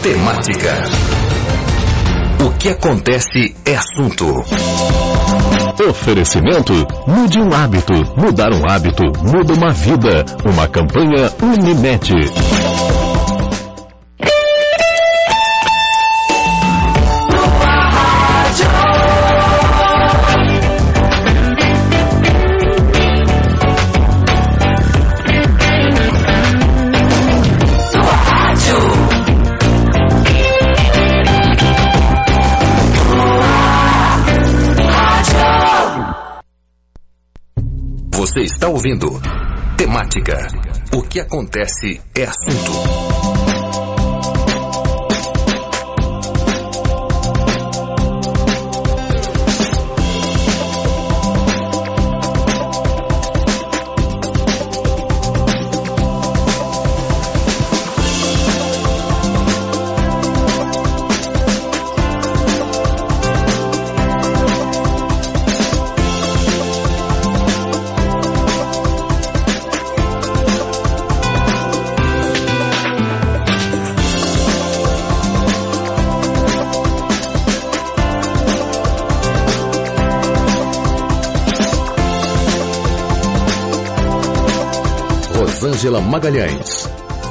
Temática. O que acontece é assunto. Oferecimento: mude um hábito. Mudar um hábito muda uma vida. Uma campanha Unimed. Você está ouvindo Temática. O que acontece é assunto. Rosângela Magalhães.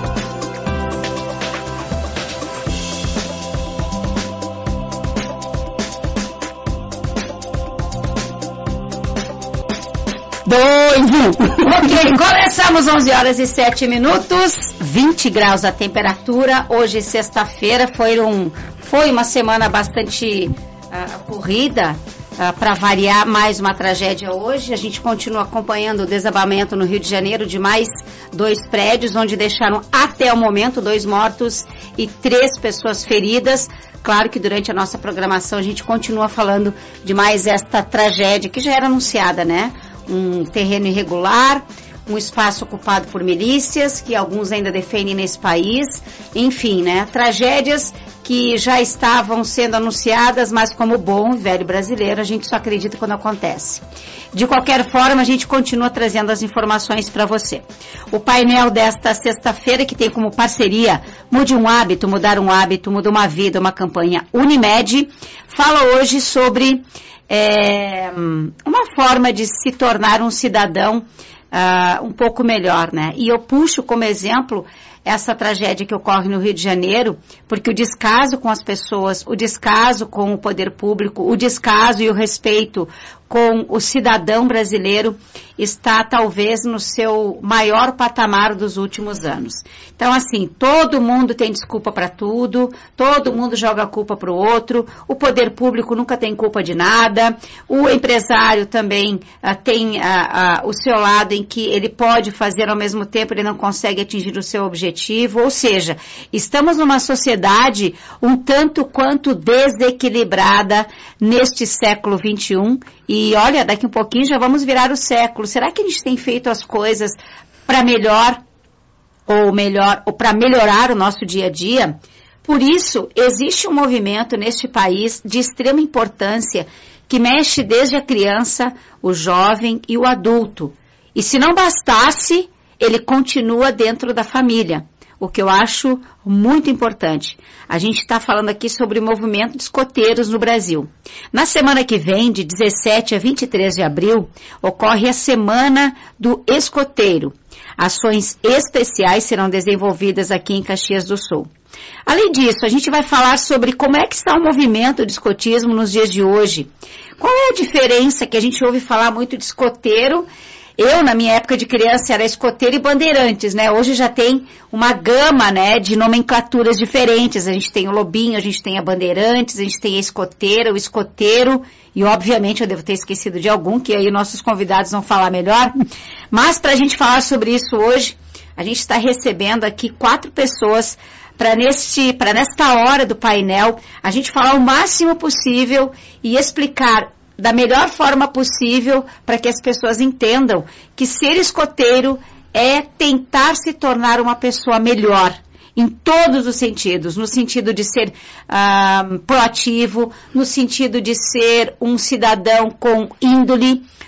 Ok, começamos 11 horas e 7 minutos, 20 graus a temperatura. Hoje, sexta-feira, foi uma semana bastante corrida. Para variar, mais uma tragédia hoje. A gente continua acompanhando o desabamento no Rio de Janeiro de mais 2 prédios, onde deixaram até o momento 2 mortos e 3 pessoas feridas. Claro que durante a nossa programação a gente continua falando de mais esta tragédia que já era anunciada, né? Um terreno irregular, um espaço ocupado por milícias, que alguns ainda defendem nesse país. Enfim, né? Tragédias que já estavam sendo anunciadas, mas como bom e velho brasileiro, a gente só acredita quando acontece. De qualquer forma, a gente continua trazendo as informações para você. O painel desta sexta-feira, que tem como parceria Mude um Hábito, Mudar um Hábito, Muda uma Vida, uma campanha Unimed, fala hoje sobre uma forma de se tornar um cidadão um pouco melhor, né? E eu puxo como exemplo essa tragédia que ocorre no Rio de Janeiro, porque o descaso com as pessoas, o descaso com o poder público, o descaso e o respeito com o cidadão brasileiro está talvez no seu maior patamar dos últimos anos. Então, assim, todo mundo tem desculpa para tudo, todo mundo joga a culpa para o outro, o poder público nunca tem culpa de nada, o empresário também tem o seu lado em que ele pode fazer ao mesmo tempo, ele não consegue atingir o seu objetivo, ou seja, estamos numa sociedade um tanto quanto desequilibrada neste século XXI. E olha, daqui um pouquinho já vamos virar o século. Será que a gente tem feito as coisas para melhor ou para melhorar o nosso dia a dia? Por isso, existe um movimento neste país de extrema importância que mexe desde a criança, o jovem e o adulto. E se não bastasse, ele continua dentro da família. O que eu acho muito importante. A gente está falando aqui sobre o movimento de escoteiros no Brasil. Na semana que vem, de 17 a 23 de abril, ocorre a Semana do Escoteiro. Ações especiais serão desenvolvidas aqui em Caxias do Sul. Além disso, a gente vai falar sobre como é que está o movimento de escotismo nos dias de hoje. Qual é a diferença que a gente ouve falar muito de escoteiro? Eu, na minha época de criança, era escoteiro e bandeirantes, né? Hoje já tem uma gama, né, de nomenclaturas diferentes. A gente tem o lobinho, a gente tem a bandeirantes, a gente tem a escoteira, o escoteiro. E, obviamente, eu devo ter esquecido de algum, que aí nossos convidados vão falar melhor. Mas, para a gente falar sobre isso hoje, a gente está recebendo aqui 4 pessoas para nesta hora do painel, a gente falar o máximo possível e explicar da melhor forma possível para que as pessoas entendam que ser escoteiro é tentar se tornar uma pessoa melhor em todos os sentidos, no sentido de ser proativo, no sentido de ser um cidadão com índole,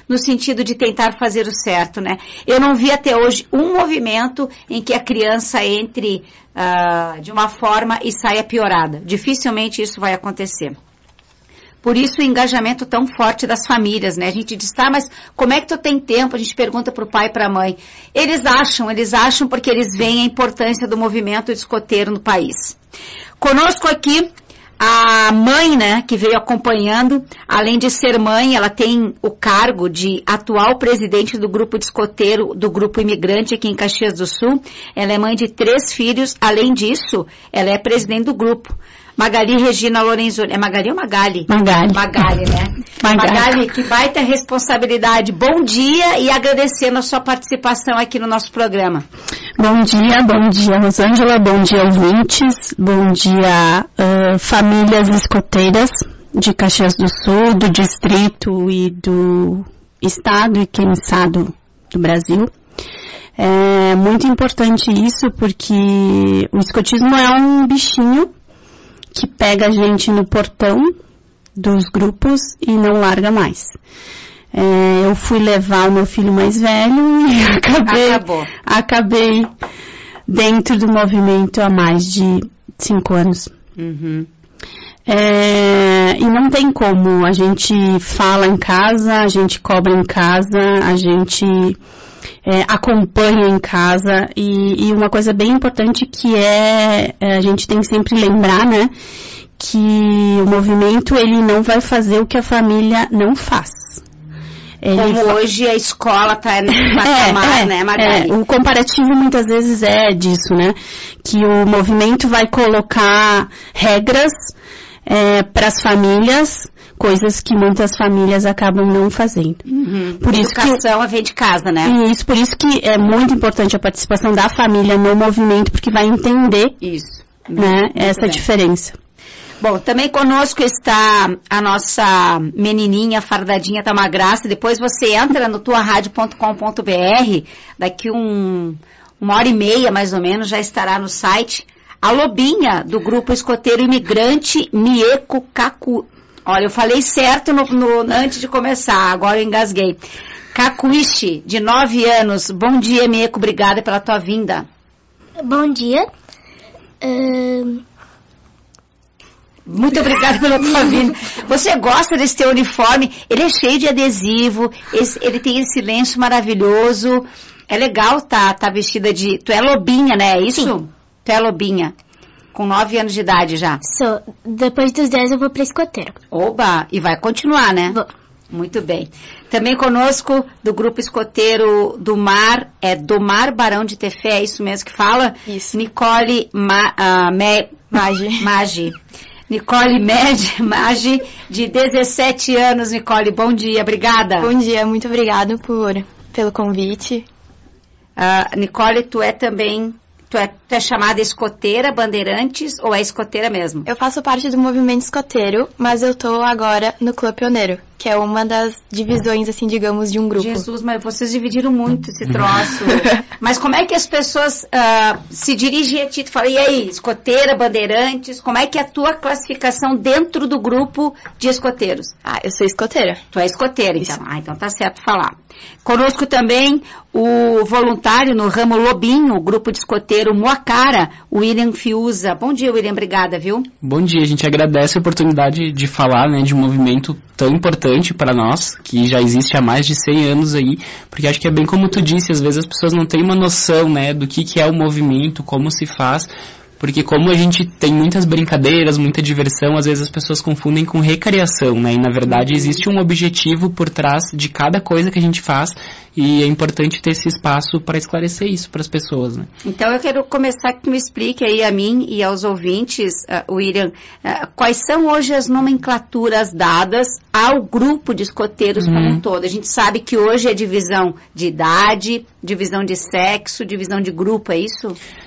no sentido de tentar fazer o certo, né? Eu não vi até hoje um movimento em que a criança entre de uma forma e saia piorada. Dificilmente isso vai acontecer. Por isso o engajamento tão forte das famílias, né? A gente diz, tá, mas como é que tu tem tempo? A gente pergunta para o pai e para a mãe. Eles acham porque eles veem a importância do movimento escoteiro no país. Conosco aqui a mãe, né, que veio acompanhando, além de ser mãe, ela tem o cargo de atual presidente do grupo de escoteiro, do grupo imigrante aqui em Caxias do Sul. Ela é mãe de 3 filhos, além disso, ela é presidente do grupo. Magali Regina Lorenzoni. É Magali ou Magali? Magali. Magali, né? Magali, que baita responsabilidade. Bom dia e agradecendo a sua participação aqui no nosso programa. Bom dia, Rosângela, bom dia, ouvintes, bom dia, famílias escoteiras de Caxias do Sul, do distrito e do estado e quem sabe do Brasil. É muito importante isso porque o escotismo é um bichinho que pega a gente no portão dos grupos e não larga mais. Eu fui levar o meu filho mais velho e acabei dentro do movimento há mais de 5 anos. Uhum. E não tem como, a gente fala em casa, a gente cobra em casa, a gente acompanha em casa e uma coisa bem importante que a gente tem que sempre lembrar, né, que o movimento ele não vai fazer o que a família não faz. Como hoje a escola está no patamar, né, Magali? O comparativo muitas vezes é disso, né, que o movimento vai colocar regras para as famílias, coisas que muitas famílias acabam não fazendo. Uhum. Por isso educação vem de casa, né? Isso, por isso que é muito importante a participação da família no movimento, porque vai entender isso, né, essa diferença. Bom, também conosco está a nossa menininha fardadinha, tá uma graça. Depois você entra no tuaradio.com.br, daqui uma hora e meia mais ou menos já estará no site. A Lobinha, do grupo escoteiro imigrante Mieco Cacu. Olha, eu falei certo antes de começar, agora eu engasguei. Cacuiche, de 9 anos. Bom dia, Mieco, obrigada pela tua vinda. Bom dia. Muito obrigada pela tua vinda. Você gosta desse teu uniforme? Ele é cheio de adesivo, ele tem esse lenço maravilhoso. É legal tá vestida de... Tu é lobinha, né? É isso? Sim. Tu é lobinha. Com 9 anos de idade já. Depois dos 10 eu vou para escoteiro. Oba! E vai continuar, né? Vou. Muito bem. Também conosco do grupo escoteiro do Mar, do Mar Barão de Tefé, é isso mesmo que fala? Isso. Nicole Maggi. Nicole Maggi, de 17 anos. Nicole, bom dia, obrigada. Bom dia, muito obrigada pelo convite. Nicole, tu é também... Tu é chamada escoteira, bandeirantes, ou é escoteira mesmo? Eu faço parte do movimento escoteiro, mas eu tô agora no Clube Pioneiro, que é uma das divisões, assim, digamos, de um grupo. Jesus, mas vocês dividiram muito esse troço. Mas como é que as pessoas se dirigem a ti? Tu fala, e aí, escoteira, bandeirantes, como é que é a tua classificação dentro do grupo de escoteiros? Eu sou escoteira. Tu é escoteira, então. Então tá certo falar. Conosco também o voluntário no ramo Lobinho, o grupo de escoteiro Moacara, o William Fiuza. Bom dia, William, obrigada, viu? Bom dia, a gente agradece a oportunidade de falar, né, de um movimento tão importante para nós, que já existe há mais de 100 anos aí, porque acho que é bem como tu disse, às vezes as pessoas não têm uma noção, né, do que é o movimento, como se faz, porque como a gente tem muitas brincadeiras, muita diversão, às vezes as pessoas confundem com recreação, né, e na verdade existe um objetivo por trás de cada coisa que a gente faz, e é importante ter esse espaço para esclarecer isso para as pessoas, né. Então eu quero começar que tu me explique aí a mim e aos ouvintes, William, quais são hoje as nomenclaturas dadas ao grupo de escoteiros como um todo. A gente sabe que hoje é divisão de idade, divisão de sexo, divisão de grupo, é isso?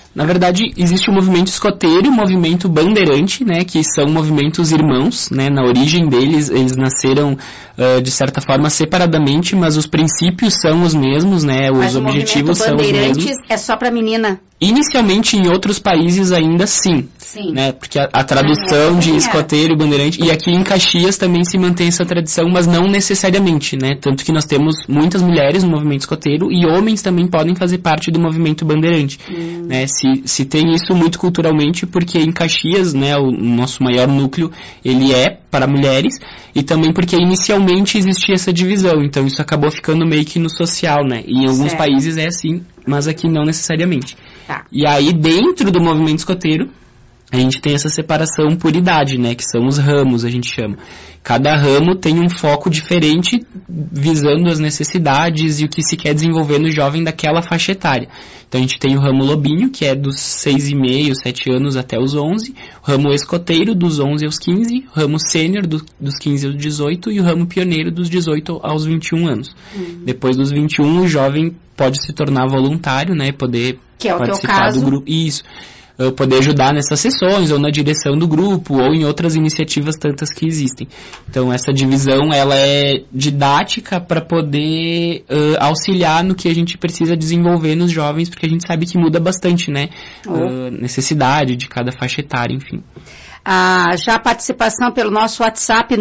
Na verdade, existe o movimento escoteiro e o movimento bandeirante, né, que são movimentos irmãos, né, na origem deles, eles nasceram, de certa forma, separadamente, mas os princípios são os mesmos, né, os objetivos são os mesmos. É só para menina? Inicialmente, em outros países ainda sim, né, porque a tradução de escoteiro e bandeirante, e aqui em Caxias também se mantém essa tradição, mas não necessariamente, né, tanto que nós temos muitas mulheres no movimento escoteiro e homens também podem fazer parte do movimento bandeirante, né, se tem isso muito culturalmente, porque em Caxias, né, o nosso maior núcleo, ele é para mulheres, e também porque inicialmente existia essa divisão, então isso acabou ficando meio que no social, né, e em alguns países é assim, mas aqui não necessariamente. Tá. E aí, dentro do movimento escoteiro, a gente tem essa separação por idade, né, que são os ramos, a gente chama. Cada ramo tem um foco diferente, visando as necessidades e o que se quer desenvolver no jovem daquela faixa etária. Então, a gente tem o ramo lobinho, que é dos 6,5, 7 anos até os 11, o ramo escoteiro, dos 11 aos 15, o ramo sênior, dos 15 aos 18, e o ramo pioneiro, dos 18 aos 21 anos. Depois dos 21, o jovem pode se tornar voluntário, né, poder participar do grupo. Isso. Poder ajudar nessas sessões, ou na direção do grupo, ou em outras iniciativas tantas que existem. Então, essa divisão, ela é didática para poder auxiliar no que a gente precisa desenvolver nos jovens, porque a gente sabe que muda bastante, né? Necessidade de cada faixa etária, enfim. Já a participação pelo nosso WhatsApp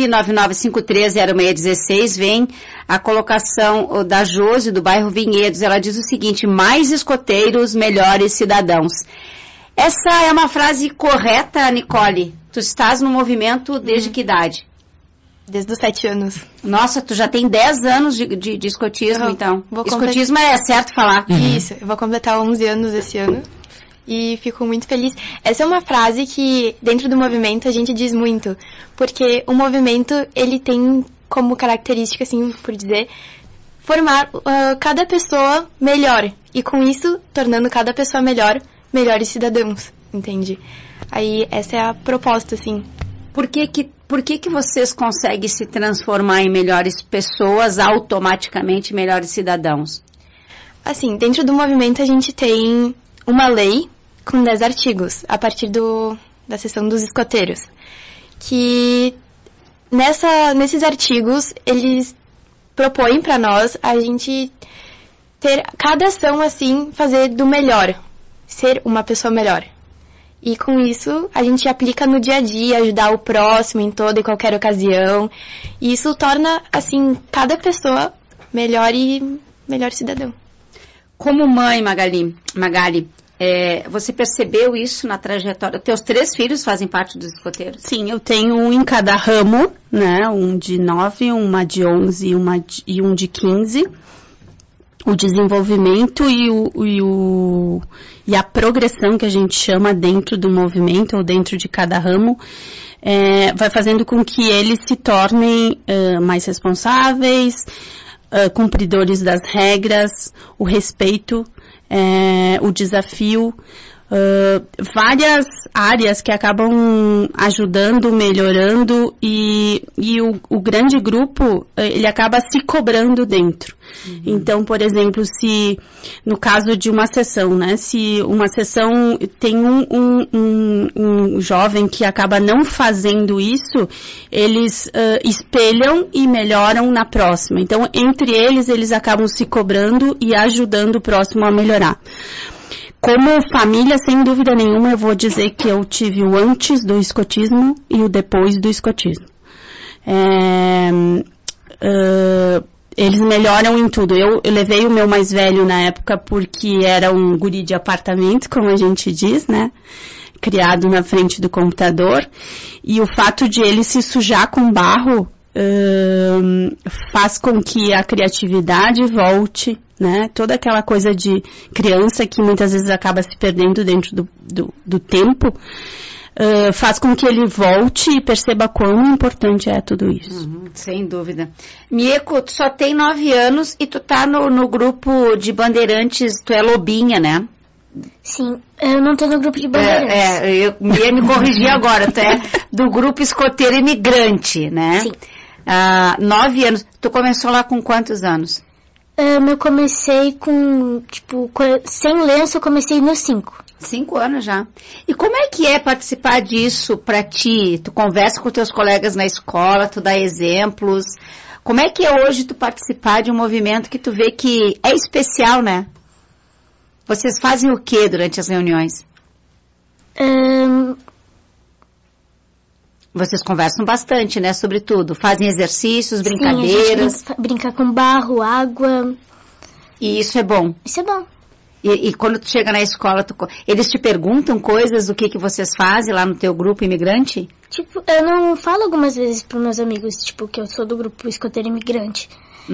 999530616, vem a colocação da Josi, do bairro Vinhedos. Ela diz o seguinte: mais escoteiros, melhores cidadãos. Essa é uma frase correta, Nicole? Tu estás no movimento desde que idade? Desde os 7 anos. Nossa, tu já tem 10 anos de escotismo, então. Escotismo é certo falar. Isso, eu vou completar 11 anos esse ano. E fico muito feliz. Essa é uma frase que, dentro do movimento, a gente diz muito. Porque o movimento, ele tem como característica, assim, por dizer, formar cada pessoa melhor. E com isso, tornando cada pessoa melhor, melhores cidadãos, entende? Aí, essa é a proposta, assim. Por que vocês conseguem se transformar em melhores pessoas, automaticamente melhores cidadãos? Assim, dentro do movimento, a gente tem uma lei com 10 artigos, a partir da seção dos escoteiros, que nesses artigos, eles propõem para nós a gente ter cada ação, assim, fazer do melhor, ser uma pessoa melhor. E com isso, a gente aplica no dia a dia, ajudar o próximo em toda e qualquer ocasião, e isso torna, assim, cada pessoa melhor e melhor cidadão. Como mãe, Magali, você percebeu isso na trajetória? Teus 3 filhos fazem parte dos escoteiros? Sim, eu tenho um em cada ramo, né? Um de 9, uma de 11 e um de 15. O desenvolvimento e a progressão que a gente chama dentro do movimento ou dentro de cada ramo vai fazendo com que eles se tornem mais responsáveis, cumpridores das regras, o respeito, o desafio, várias áreas que acabam ajudando, melhorando e o grande grupo, ele acaba se cobrando dentro. Então, por exemplo, se no caso de uma sessão, né, se uma sessão tem um jovem que acaba não fazendo isso, eles espelham e melhoram na próxima. Então, entre eles acabam se cobrando e ajudando o próximo a melhorar. Como família, sem dúvida nenhuma, eu vou dizer que eu tive o antes do escotismo e o depois do escotismo. Eles melhoram em tudo. Eu levei o meu mais velho na época porque era um guri de apartamento, como a gente diz, né? Criado na frente do computador. E o fato de ele se sujar com barro faz com que a criatividade volte, né? Toda aquela coisa de criança que muitas vezes acaba se perdendo dentro do tempo, faz com que ele volte e perceba quão importante é tudo isso. Sem dúvida. Mieko, tu só tem 9 anos e tu tá no grupo de bandeirantes, tu é lobinha, né? Sim, eu não tô no grupo de bandeirantes. Eu ia me corrigir agora, tu é do grupo escoteiro imigrante, né? Sim. 9 anos. Tu começou lá com quantos anos? Eu comecei com, sem lenço, eu comecei nos 5. 5 anos já. E como é que é participar disso pra ti? Tu conversa com teus colegas na escola, tu dá exemplos. Como é que é hoje tu participar de um movimento que tu vê que é especial, né? Vocês fazem o que durante as reuniões? Vocês conversam bastante, né? Sobre tudo. Fazem exercícios, brincadeiras. Sim, a gente brinca com barro, água. E isso é bom? Isso é bom. E quando tu chega na escola, eles te perguntam coisas do que vocês fazem lá no teu grupo imigrante? Eu não falo algumas vezes para meus amigos, que eu sou do grupo escoteiro imigrante.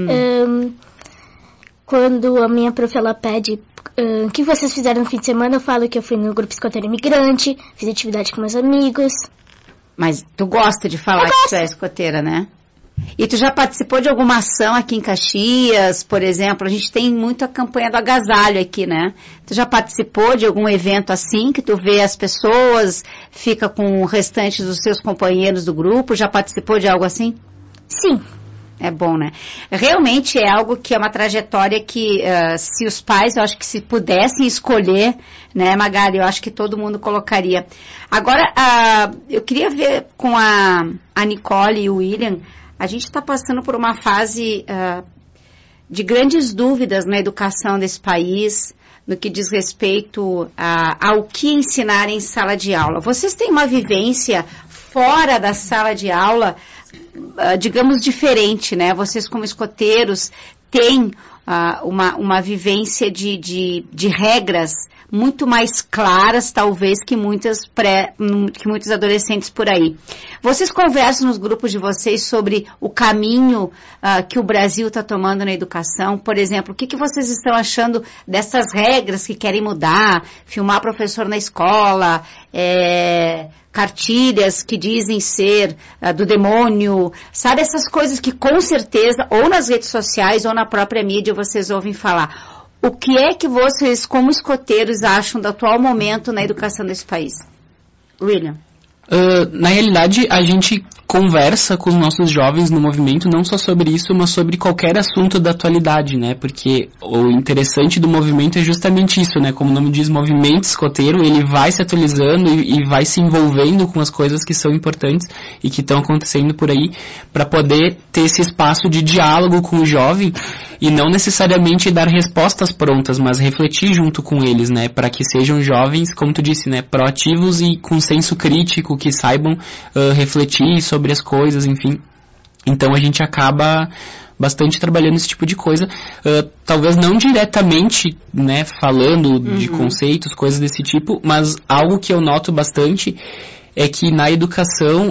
Quando a minha prof, ela pede o que vocês fizeram no fim de semana, eu falo que eu fui no grupo escoteiro imigrante, fiz atividade com meus amigos. Mas tu gosta de falar que tu é escoteira, né? E tu já participou de alguma ação aqui em Caxias, por exemplo? A gente tem muito a campanha do agasalho aqui, né? Tu já participou de algum evento assim, que tu vê as pessoas, fica com o restante dos seus companheiros do grupo? Já participou de algo assim? Sim. É bom, né? Realmente é algo que é uma trajetória que, se os pais, eu acho que se pudessem escolher, né, Magali, eu acho que todo mundo colocaria. Agora, eu queria ver com a Nicole e o William, a gente está passando por uma fase de grandes dúvidas na educação desse país, no que diz respeito ao que ensinar em sala de aula. Vocês têm uma vivência fora da sala de aula, digamos, diferente, né? Vocês, como escoteiros, têm uma vivência de regras muito mais claras, talvez, que muitos adolescentes por aí. Vocês conversam nos grupos de vocês sobre o caminho que o Brasil está tomando na educação? Por exemplo, o que vocês estão achando dessas regras que querem mudar? Filmar professor na escola, cartilhas que dizem ser do demônio, sabe? Essas coisas que com certeza, ou nas redes sociais ou na própria mídia, vocês ouvem falar. O que é que vocês, como escoteiros, acham do atual momento na educação desse país? William? Na realidade, a gente conversa com os nossos jovens no movimento não só sobre isso, mas sobre qualquer assunto da atualidade, né? Porque o interessante do movimento é justamente isso, né? Como o nome diz, movimento escoteiro, ele vai se atualizando e vai se envolvendo com as coisas que são importantes e que estão acontecendo por aí, para poder ter esse espaço de diálogo com o jovem e não necessariamente dar respostas prontas, mas refletir junto com eles, né? Para que sejam jovens, como tu disse, né? Proativos e com senso crítico, que saibam refletir sobre as coisas, enfim. Então a gente acaba bastante trabalhando esse tipo de coisa, talvez não diretamente, né, falando de conceitos, coisas desse tipo, mas algo que eu noto bastante é que na educação,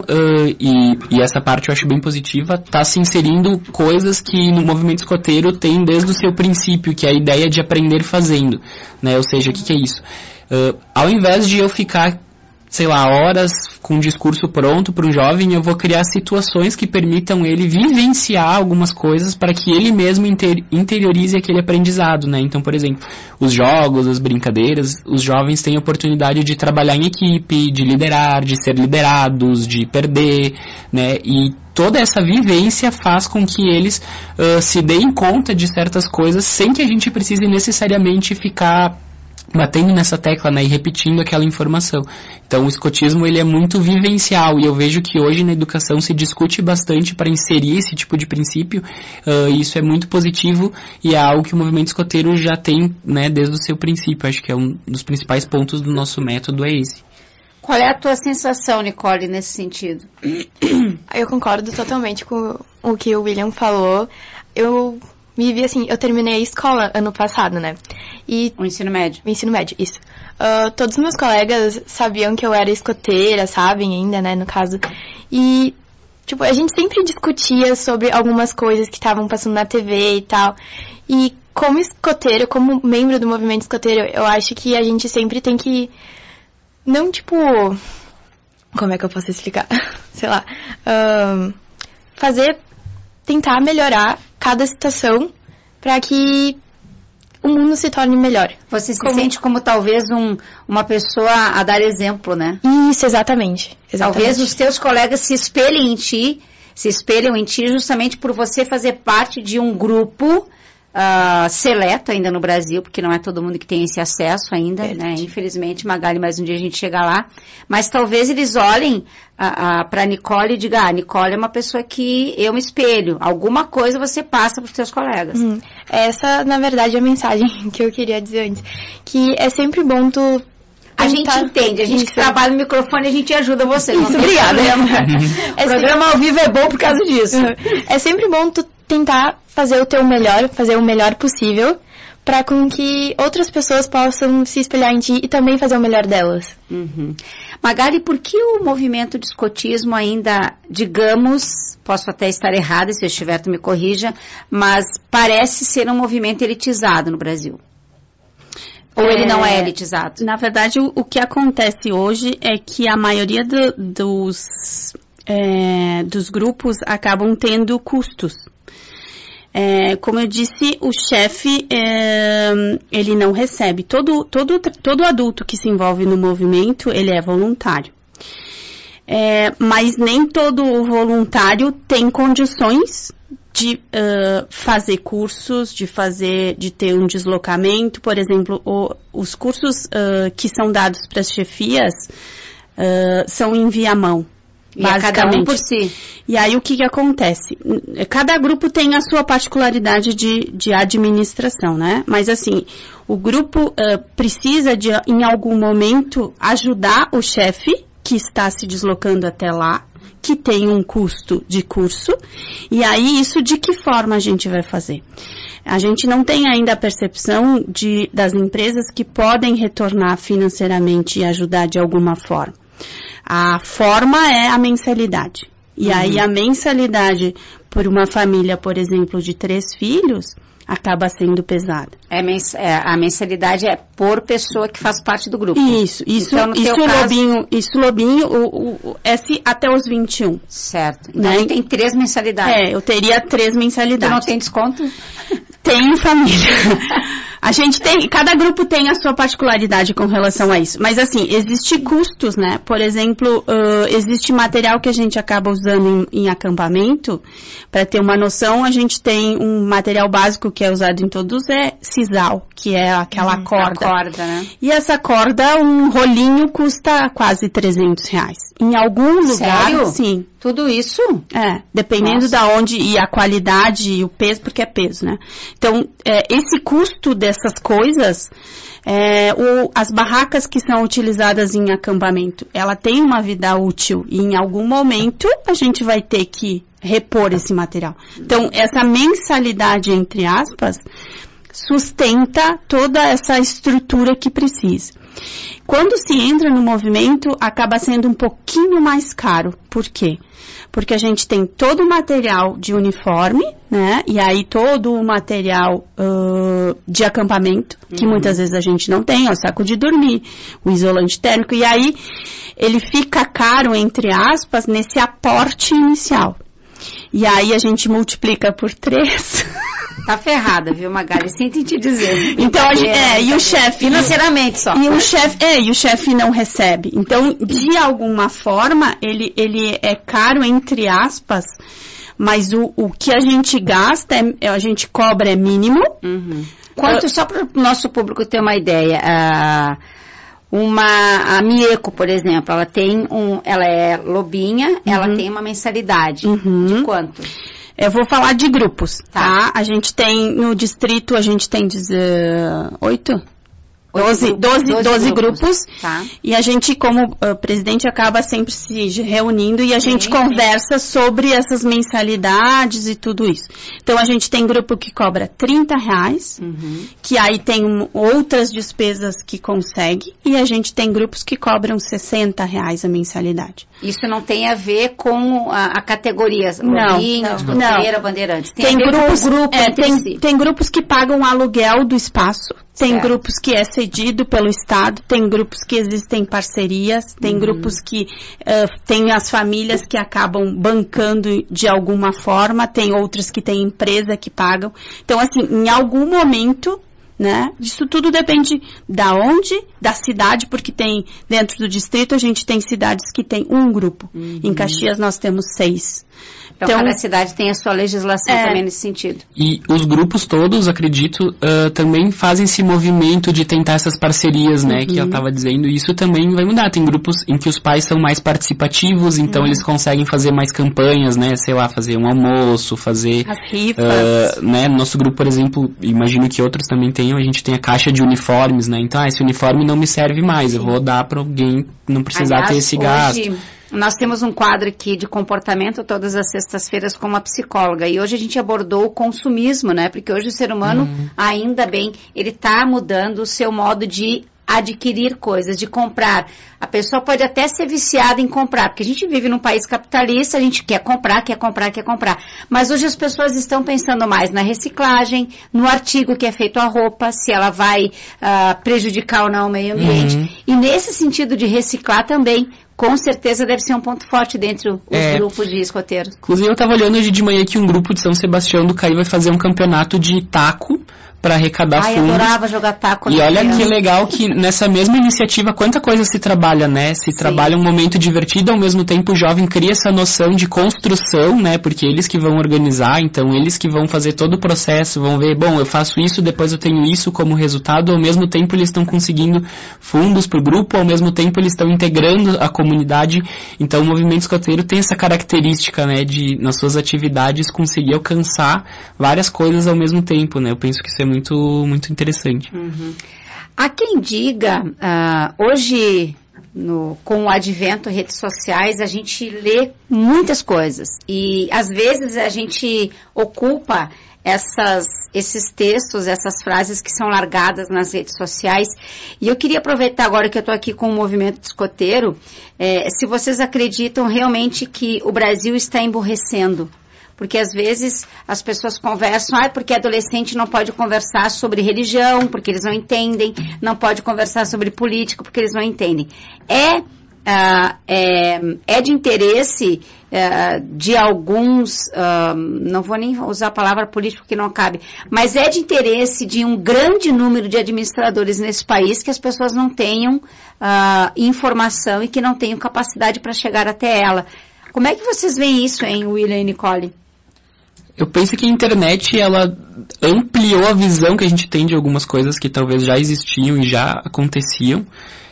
e essa parte eu acho bem positiva, está se inserindo coisas que no movimento escoteiro tem desde o seu princípio, que é a ideia de aprender fazendo, né? Ou seja, o que é isso? Ao invés de eu ficar, sei lá, horas com um discurso pronto para um jovem, eu vou criar situações que permitam ele vivenciar algumas coisas para que ele mesmo interiorize aquele aprendizado, né? Então, por exemplo, os jogos, as brincadeiras, os jovens têm a oportunidade de trabalhar em equipe, de liderar, de ser liderados, de perder, né? E toda essa vivência faz com que eles se deem conta de certas coisas sem que a gente precise necessariamente ficar batendo nessa tecla, né, e repetindo aquela informação. Então o escotismo, ele é muito vivencial, e eu vejo que hoje na educação se discute bastante para inserir esse tipo de princípio, e isso é muito positivo, e é algo que o movimento escoteiro já tem, né, desde o seu princípio. Acho que é um dos principais pontos do nosso método, é esse. Qual é a tua sensação, Nicole, nesse sentido? Eu concordo totalmente com o que o William falou. Eu me vi assim, eu terminei a escola ano passado, né? E o ensino médio. O ensino médio, isso. Todos os meus colegas sabiam que eu era escoteira, sabem ainda, né, no caso. E, tipo, a gente sempre discutia sobre algumas coisas que estavam passando na TV e tal. E como escoteiro, como membro do movimento escoteiro, eu acho que a gente sempre tem que, não, tipo, como é que eu posso explicar? Sei lá. Tentar melhorar cada situação para que o mundo se torne melhor. Você se sente como talvez uma pessoa a dar exemplo, né? Isso, exatamente. Talvez os teus colegas se espelham em ti justamente por você fazer parte de um grupo seleto ainda no Brasil, porque não é todo mundo que tem esse acesso ainda, né? Infelizmente, Magali, mais um dia a gente chega lá. Mas talvez eles olhem para a Nicole e digam, Nicole é uma pessoa que eu me espelho. Alguma coisa você passa para os seus colegas. Essa, na verdade, é a mensagem que eu queria dizer antes. Que é sempre bom tu... A gente entende, a gente que trabalha no microfone, a gente ajuda você. Isso, obrigada. O programa ao vivo é bom por causa disso. É sempre bom tu tentar fazer o teu melhor, fazer o melhor possível, para com que outras pessoas possam se espelhar em ti e também fazer o melhor delas. Magali, por que o movimento de escotismo ainda, digamos, posso até estar errada, se eu estiver, tu me corrija, mas parece ser um movimento elitizado no Brasil? Ou ele não é elitizado? Na verdade, o que acontece hoje é que a maioria dos grupos acabam tendo custos. Como eu disse, o chefe, ele não recebe. Todo adulto que se envolve no movimento, ele é voluntário. Mas nem todo voluntário tem condições de fazer cursos, de ter um deslocamento. Por exemplo, os cursos que são dados para as chefias são em Viamão. E a cada um por si. E aí o que acontece? Cada grupo tem a sua particularidade de administração, né? Mas assim, o grupo precisa de, em algum momento, ajudar o chefe que está se deslocando até lá, que tem um custo de curso. E aí, isso de que forma a gente vai fazer? A gente não tem ainda a percepção das empresas que podem retornar financeiramente e ajudar de alguma forma. A forma é a mensalidade. E aí a mensalidade por uma família, por exemplo, de 3 filhos, acaba sendo pesada. A mensalidade é por pessoa que faz parte do grupo. Isso, então, Lobinho, esse até os 21. Certo. Então tem 3 mensalidades. Eu teria 3 mensalidades. Tu não tem desconto? Tenho família. Cada grupo tem a sua particularidade com relação a isso. Mas assim, existe custos, né? Por exemplo, existe material que a gente acaba usando em acampamento. Para ter uma noção, a gente tem um material básico que é usado em todos, é sisal, que é aquela corda. A corda, né? E essa corda, um rolinho custa quase R$300. Em algum lugar, sério? Sim. Tudo isso? Dependendo da onde, e a qualidade e o peso, porque é peso, né? Então, esse custo dessas coisas, as barracas que são utilizadas em acampamento, ela tem uma vida útil e em algum momento a gente vai ter que repor esse material. Então, essa mensalidade, entre aspas, sustenta toda essa estrutura que precisa. Quando se entra no movimento, acaba sendo um pouquinho mais caro. Por quê? Porque a gente tem todo o material de uniforme, né? E aí todo o material de acampamento, que muitas vezes a gente não tem, o saco de dormir, o isolante térmico. E aí ele fica caro, entre aspas, nesse aporte inicial. E aí a gente multiplica por 3. Tá ferrada, viu, Magali? Sinto te dizer. Então, e o chefe... Financeiramente só. E o chefe não recebe. Então, de alguma forma, ele é caro, entre aspas, mas o que a gente gasta, a gente cobra é mínimo. Quanto, só para o nosso público ter uma ideia, a Mieco, por exemplo, ela é lobinha, ela tem uma mensalidade. De quanto? Eu vou falar de grupos, tá? A gente tem, no distrito, a gente tem 12 grupos. Tá. E a gente, como presidente, acaba sempre se reunindo e a gente conversa sobre essas mensalidades e tudo isso. Então, a gente tem grupo que cobra R$30, que aí tem outras despesas que consegue, e a gente tem grupos que cobram R$60 a mensalidade. Isso não tem a ver com a categoria Lobinho, escoteira, bandeirante. Tem grupos que pagam aluguel do espaço. Tem grupos que é cedido pelo Estado, tem grupos que existem parcerias, tem grupos que tem as famílias que acabam bancando de alguma forma, tem outros que tem empresa que pagam. Então, assim, em algum momento, né? Isso tudo depende da onde, da cidade, porque tem, dentro do distrito, a gente tem cidades que tem um grupo. Em Caxias nós temos 6. Então, cada cidade tem a sua legislação também nesse sentido. E os grupos todos, acredito, também fazem esse movimento de tentar essas parcerias, né, que ela estava dizendo, e isso também vai mudar. Tem grupos em que os pais são mais participativos, então eles conseguem fazer mais campanhas, né, sei lá, fazer um almoço, fazer... As rifas. Né, nosso grupo, por exemplo, imagino que outros também tenham, a gente tem a caixa de uniformes, né, então, esse uniforme não me serve mais, eu vou dar para alguém não precisar ter esse gasto. Nós temos um quadro aqui de comportamento todas as sextas-feiras com uma psicóloga. E hoje a gente abordou o consumismo, né? Porque hoje o ser humano, ainda bem, ele está mudando o seu modo de adquirir coisas, de comprar. A pessoa pode até ser viciada em comprar, porque a gente vive num país capitalista, a gente quer comprar. Mas hoje as pessoas estão pensando mais na reciclagem, no artigo que é feito a roupa, se ela vai prejudicar ou não o meio ambiente. E nesse sentido de reciclar também, com certeza deve ser um ponto forte dentro dos grupos de escoteiros. Inclusive eu estava olhando hoje de manhã que um grupo de São Sebastião do Caí vai fazer um campeonato de taco para arrecadar fundos. Eu adorava jogar taco. E olha que legal que nessa mesma iniciativa, quanta coisa se trabalha, né? Se trabalha um momento divertido, ao mesmo tempo o jovem cria essa noção de construção, né? Porque eles que vão organizar, então eles que vão fazer todo o processo, vão ver, bom, eu faço isso, depois eu tenho isso como resultado, ao mesmo tempo eles estão conseguindo fundos para o grupo, ao mesmo tempo eles estão integrando a comunidade. Então o movimento escoteiro tem essa característica, né? De, nas suas atividades, conseguir alcançar várias coisas ao mesmo tempo, né? Eu penso que isso é muito interessante. Há quem diga, hoje, com o advento de redes sociais, a gente lê muitas coisas. E, às vezes, a gente ocupa esses textos, essas frases que são largadas nas redes sociais. E eu queria aproveitar agora que eu estou aqui com o movimento escoteiro, se vocês acreditam realmente que o Brasil está emburrecendo. Porque às vezes as pessoas conversam, porque adolescente não pode conversar sobre religião, porque eles não entendem, não pode conversar sobre política, porque eles não entendem. É de interesse de alguns, não vou nem usar a palavra político porque não cabe, mas é de interesse de um grande número de administradores nesse país que as pessoas não tenham informação e que não tenham capacidade para chegar até ela. Como é que vocês veem isso, hein, William e Nicole? Eu penso que a internet, ela ampliou a visão que a gente tem de algumas coisas que talvez já existiam e já aconteciam.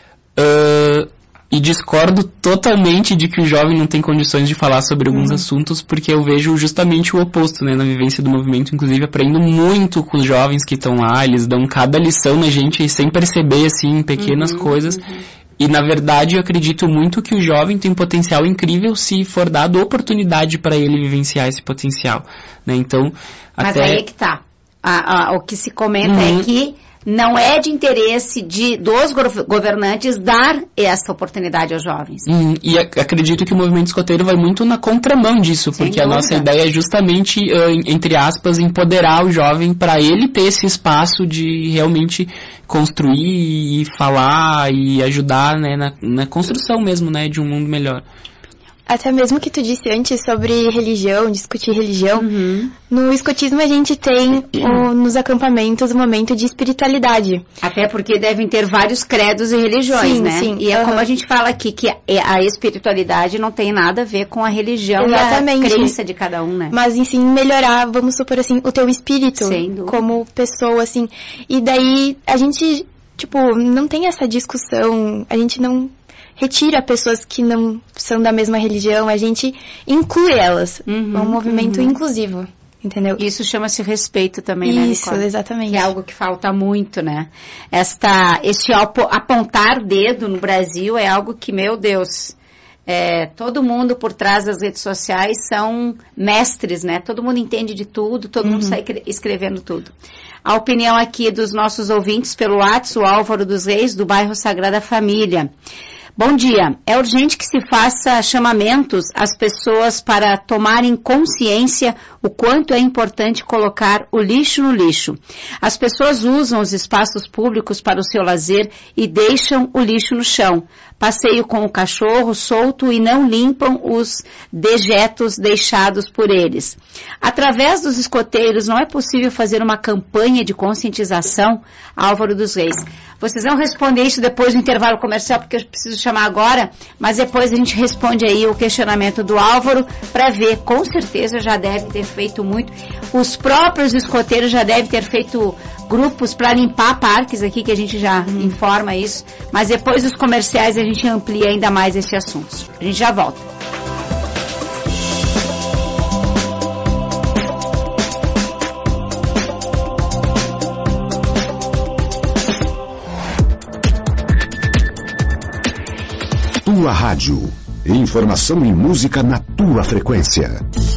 E discordo totalmente de que o jovem não tem condições de falar sobre alguns assuntos, porque eu vejo justamente o oposto, né, na vivência do movimento. Inclusive, aprendo muito com os jovens que estão lá, eles dão cada lição na gente sem perceber, assim, pequenas coisas. E, na verdade, eu acredito muito que o jovem tem um potencial incrível se for dado oportunidade para ele vivenciar esse potencial, né? Então, mas aí é que tá. O que se comenta é que não é de interesse dos governantes dar essa oportunidade aos jovens. E acredito que o movimento escoteiro vai muito na contramão disso, porque a nossa ideia é justamente, entre aspas, empoderar o jovem para ele ter esse espaço de realmente construir e falar e ajudar, né, na construção mesmo, né, de um mundo melhor. Até mesmo que tu disse antes sobre religião, discutir religião, no escotismo a gente tem nos acampamentos um momento de espiritualidade. Até porque devem ter vários credos e religiões, né? Sim. E é como a gente fala aqui, que a espiritualidade não tem nada a ver com a religião e a crença de cada um, né? Mas, enfim, melhorar, vamos supor assim, o teu espírito como pessoa, assim. E daí a gente, não tem essa discussão, a gente não retira pessoas que não são da mesma religião, a gente inclui elas. É um movimento inclusivo, entendeu? Isso chama-se respeito também, né, Isso, Nicole? Exatamente. Que é algo que falta muito, né? Este apontar dedo no Brasil é algo que, meu Deus, todo mundo por trás das redes sociais são mestres, né? Todo mundo entende de tudo, todo mundo sai escrevendo tudo. A opinião aqui dos nossos ouvintes pelo WhatsApp, o Álvaro dos Reis, do bairro Sagrada Família. Bom dia. É urgente que se faça chamamentos às pessoas para tomarem consciência o quanto é importante colocar o lixo no lixo. As pessoas usam os espaços públicos para o seu lazer e deixam o lixo no chão. Passeio com o cachorro solto e não limpam os dejetos deixados por eles. Através dos escoteiros, não é possível fazer uma campanha de conscientização? Álvaro dos Reis. Vocês vão responder isso depois do intervalo comercial, porque eu preciso chamar agora, mas depois a gente responde aí o questionamento do Álvaro para ver, com certeza já deve ter feito muito. Os próprios escoteiros já devem ter feito grupos para limpar parques aqui, que a gente já informa isso, mas depois dos comerciais a gente amplia ainda mais esse assunto. A gente já volta. Tua Rádio. Informação e música na tua frequência.